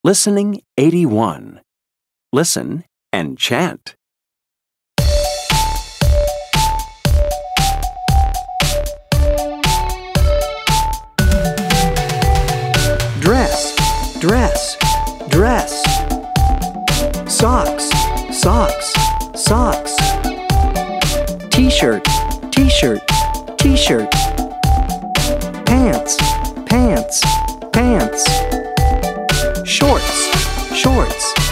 Listening 81. Listen and chant. Dress, dress, dress. Socks, socks, socks. T-shirt, t-shirt, t-shirt. Pants, pants, pants. Shorts, shorts,